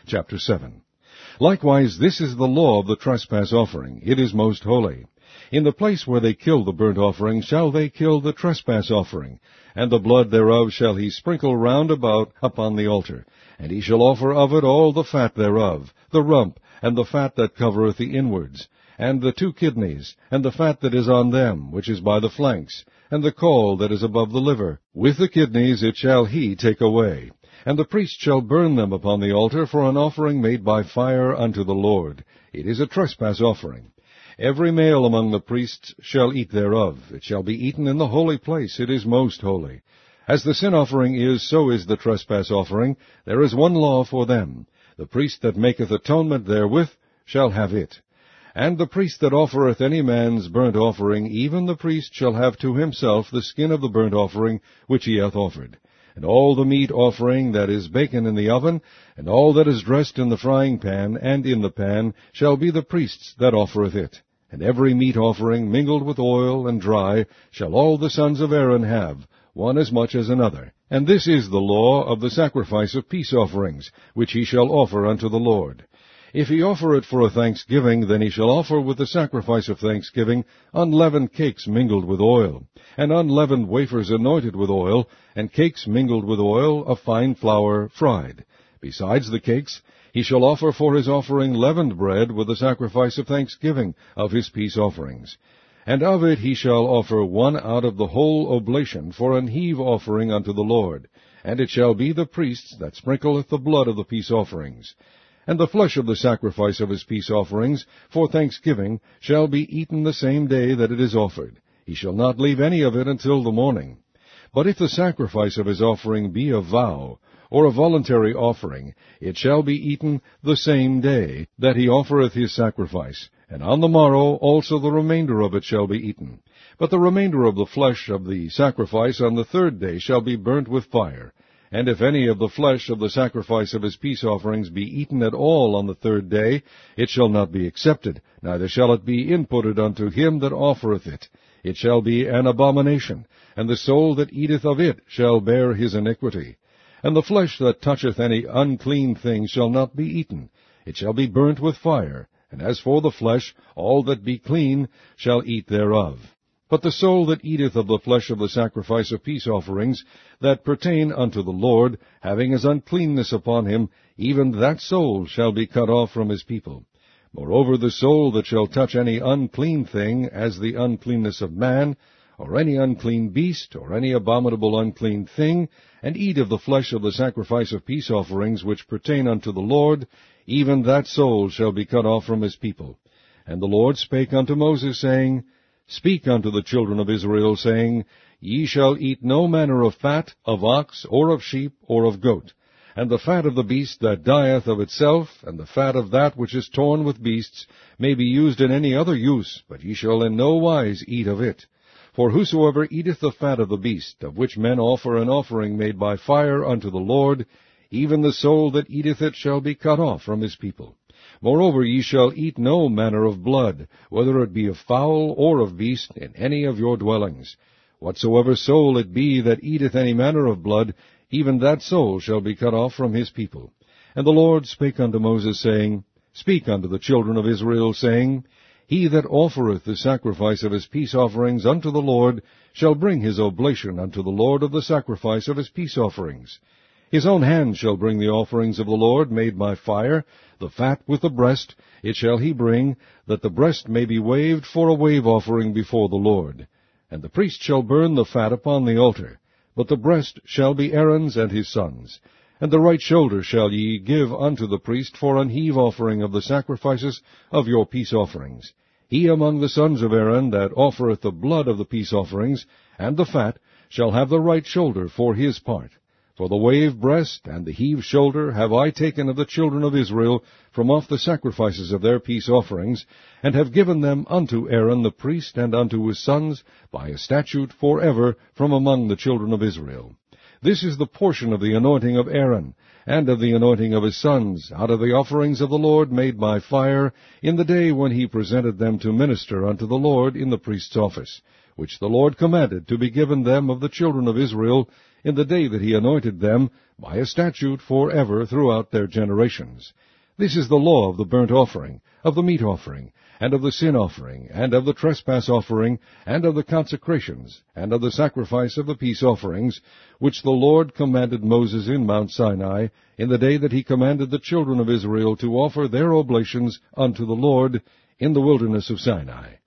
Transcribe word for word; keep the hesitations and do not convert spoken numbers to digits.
chapter seven. Likewise, this is the law of the trespass offering. It is most holy. In the place where they kill the burnt offering shall they kill the trespass offering, and the blood thereof shall he sprinkle round about upon the altar. And he shall offer of it all the fat thereof, the rump, and the fat that covereth the inwards, and the two kidneys, and the fat that is on them, which is by the flanks, and the caul that is above the liver. With the kidneys it shall he take away. And the priest shall burn them upon the altar for an offering made by fire unto the Lord. It is a trespass offering. Every male among the priests shall eat thereof. It shall be eaten in the holy place. It is most holy. As the sin offering is, so is the trespass offering. There is one law for them. The priest that maketh atonement therewith shall have it. And the priest that offereth any man's burnt offering, even the priest shall have to himself the skin of the burnt offering which he hath offered. And all the meat offering that is baken in the oven, and all that is dressed in the frying pan and in the pan, shall be the priest's that offereth it. And every meat offering mingled with oil and dry shall all the sons of Aaron have, one as much as another. And this is the law of the sacrifice of peace offerings, which he shall offer unto the Lord. If he offer it for a thanksgiving, then he shall offer with the sacrifice of thanksgiving unleavened cakes mingled with oil, and unleavened wafers anointed with oil, and cakes mingled with oil of fine flour fried. Besides the cakes, he shall offer for his offering leavened bread with the sacrifice of thanksgiving of his peace offerings. And of it he shall offer one out of the whole oblation for an heave offering unto the Lord. And it shall be the priest's that sprinkleth the blood of the peace offerings. And the flesh of the sacrifice of his peace offerings for thanksgiving shall be eaten the same day that it is offered. He shall not leave any of it until the morning. But if the sacrifice of his offering be a vow, or a voluntary offering, it shall be eaten the same day that he offereth his sacrifice, and on the morrow also the remainder of it shall be eaten. But the remainder of the flesh of the sacrifice on the third day shall be burnt with fire. And if any of the flesh of the sacrifice of his peace offerings be eaten at all on the third day, it shall not be accepted, neither shall it be inputted unto him that offereth it. It shall be an abomination, and the soul that eateth of it shall bear his iniquity. And the flesh that toucheth any unclean thing shall not be eaten. It shall be burnt with fire. And as for the flesh, all that be clean shall eat thereof. But the soul that eateth of the flesh of the sacrifice of peace offerings, that pertain unto the Lord, having his uncleanness upon him, even that soul shall be cut off from his people. Moreover, the soul that shall touch any unclean thing, as the uncleanness of man, or any unclean beast, or any abominable unclean thing, and eat of the flesh of the sacrifice of peace offerings which pertain unto the Lord, even that soul shall be cut off from his people. And the Lord spake unto Moses, saying, Speak unto the children of Israel, saying, Ye shall eat no manner of fat, of ox, or of sheep, or of goat, and the fat of the beast that dieth of itself, and the fat of that which is torn with beasts, may be used in any other use, but ye shall in no wise eat of it. For whosoever eateth the fat of the beast, of which men offer an offering made by fire unto the Lord, even the soul that eateth it shall be cut off from his people. Moreover, ye shall eat no manner of blood, whether it be of fowl or of beast, in any of your dwellings. Whatsoever soul it be that eateth any manner of blood, even that soul shall be cut off from his people. And the Lord spake unto Moses, saying, Speak unto the children of Israel, saying, He that offereth the sacrifice of his peace offerings unto the Lord shall bring his oblation unto the Lord of the sacrifice of his peace offerings. His own hand shall bring the offerings of the Lord made by fire, the fat with the breast, it shall he bring, that the breast may be waved for a wave offering before the Lord. And the priest shall burn the fat upon the altar, but the breast shall be Aaron's and his sons'. And the right shoulder shall ye give unto the priest for an heave offering of the sacrifices of your peace offerings. He among the sons of Aaron that offereth the blood of the peace offerings, and the fat, shall have the right shoulder for his part. For the wave breast and the heave shoulder have I taken of the children of Israel from off the sacrifices of their peace offerings, and have given them unto Aaron the priest and unto his sons by a statute for ever from among the children of Israel. This is the portion of the anointing of Aaron, and of the anointing of his sons, out of the offerings of the Lord made by fire, in the day when he presented them to minister unto the Lord in the priest's office, which the Lord commanded to be given them of the children of Israel in the day that he anointed them, by a statute for ever throughout their generations. This is the law of the burnt offering, of the meat offering, and of the sin offering, and of the trespass offering, and of the consecrations, and of the sacrifice of the peace offerings, which the Lord commanded Moses in Mount Sinai, in the day that he commanded the children of Israel to offer their oblations unto the Lord in the wilderness of Sinai.